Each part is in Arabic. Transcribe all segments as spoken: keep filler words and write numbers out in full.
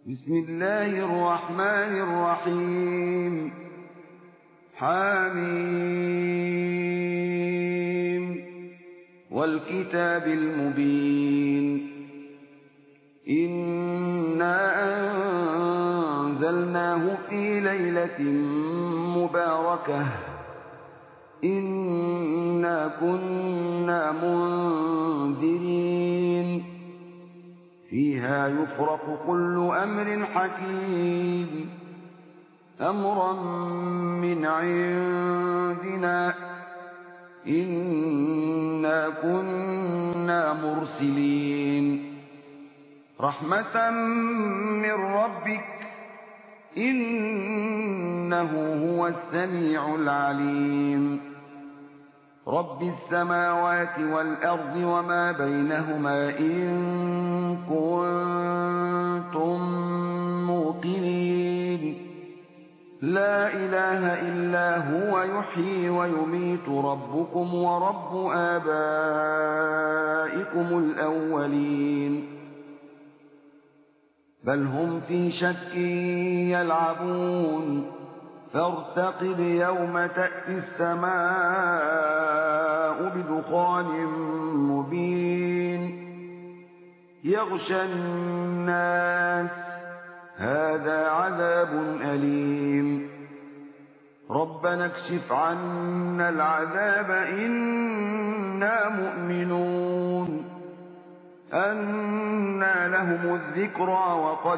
بسم الله الرحمن الرحيم. حميم والكتاب المبين. إنا أنزلناه في ليلة مباركة إنا كنا منذرين فيها يفرق كل أمر حكيم أمرا من عندنا إنا كنا مرسلين رحمة من ربك إنه هو السميع العليم رب السماوات والأرض وما بينهما إن كنتم موقنين لا إله إلا هو يحيي ويميت ربكم ورب آبائكم الأولين بل هم في شك يلعبون فارتقب يوم تأتي السماء بدخان مبين يغشى الناس هذا عذاب أليم ربنا اكشف عنا العذاب إنا مؤمنون أنى لهم الذكرى وقد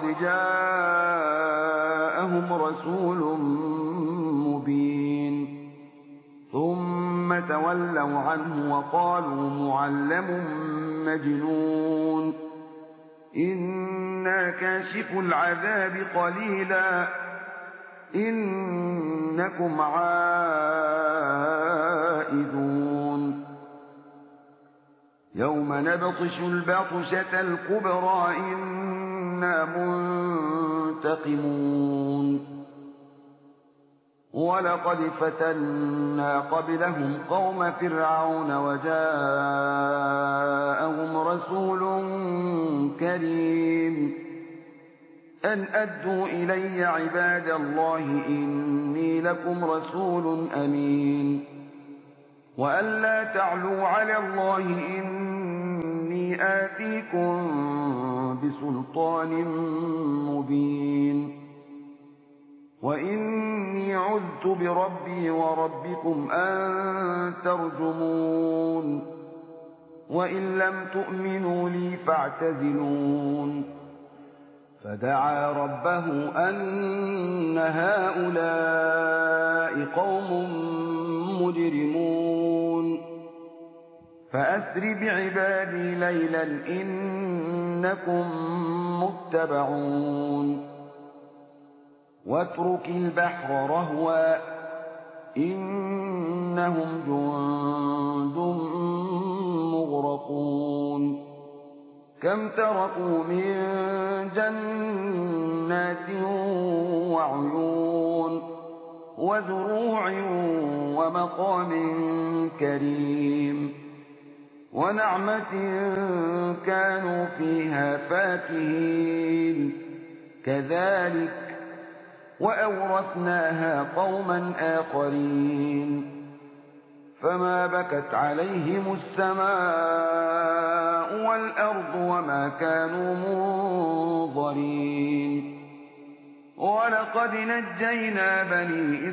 جاءهم رسول مبين ثم تولوا عنه وقالوا معلم مجنون إنا كاشف العذاب قليلا إنكم عائدون يوم نبطش البطشة الكبرى إنا منتقمون ولقد فتنا قبلهم قوم فرعون وجاءهم رسول كريم أن أدوا إلي عباد الله إني لكم رسول أمين وأن لا تعلوا على الله إني آتيكم بسلطان مبين وإني عذت بربي وربكم أن ترجمون وإن لم تؤمنوا لي فاعتزلون فدعا ربه أن هؤلاء قوم مجرمون فأسر بعبادي ليلا إنكم متبعون واترك البحر رهوا إنهم جند مغرقون كم تركوا من جنات وعيون وزروع ومقام كريم ونعمة كانوا فيها فاكهين كذلك وأورثناها قوما آخرين فما بكت عليهم السماء والأرض وما كانوا منظرين ولقد نجينا بني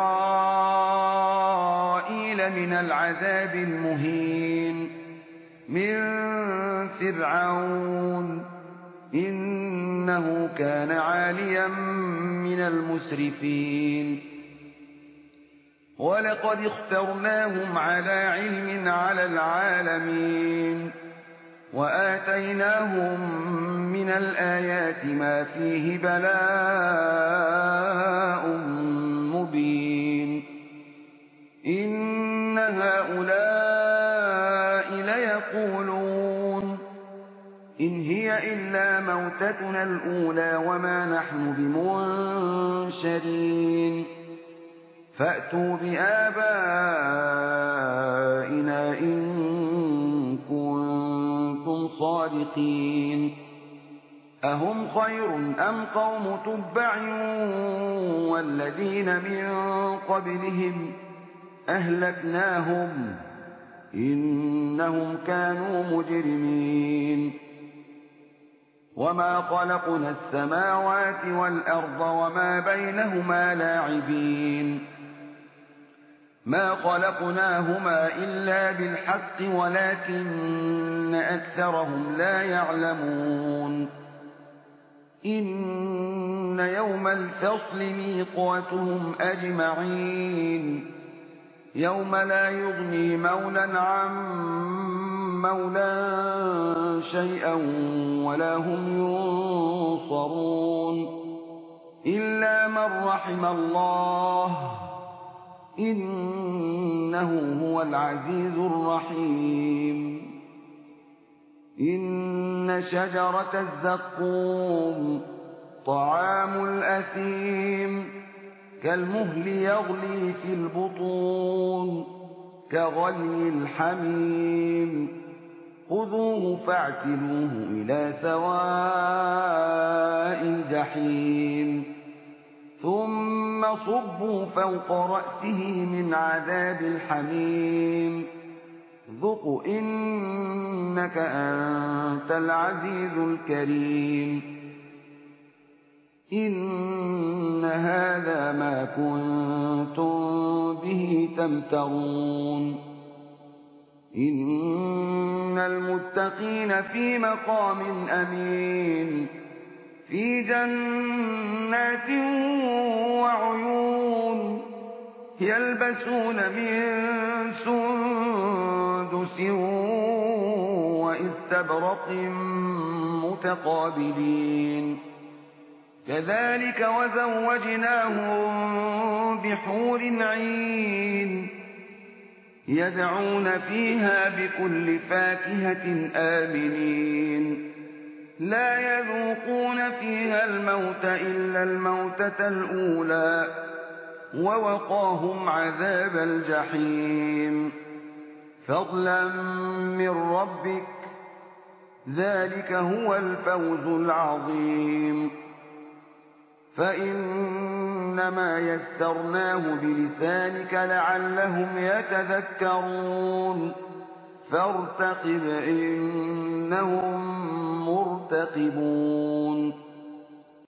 إسرائيل من العذاب المهين من فرعون إنه كان عاليا من المسرفين ولقد اخترناهم على علم على العالمين وآتيناهم من الآيات ما فيه بلاء مبين إن هؤلاء ليقولون إن هي إلا موتتنا الأولى وما نحن بمنشرين فأتوا بآبائنا إن كنتم صادقين أهم خير أم قوم تبع والذين من قبلهم أهلكناهم إنهم كانوا مجرمين وما خلقنا السماوات والأرض وما بينهما لاعبين ما خلقناهما إلا بالحق ولكن أكثرهم لا يعلمون إن يوم الفصل ميقاتهم أجمعين يوم لا يغني مولى عن مولى شيئا ولا هم ينصرون إلا من رحم الله إنه هو العزيز الرحيم إن شجرة الزقوم طعام الأثيم كالمهل يغلي في البطون كغلي الحميم خذوه فاعتلوه إلى سواء الجحيم ثم صبوا فوق رأسه من عذاب الحميم ذق إنك أنت العزيز الكريم إن هذا ما كنتم به تمترون إن المتقين في مقام أمين في جنات وعيون يلبسون من سندس وإستبرق متقابلين كذلك وزوجناهم بحور عين يدعون فيها بكل فاكهة آمنين لا يذوقون فيها الموت إلا الموتة الأولى ووقاهم عذاب الجحيم فضلا من ربك ذلك هو الفوز العظيم فإنما يسرناه بلسانك لعلهم يتذكرون فارتقب إنهم مرتقبون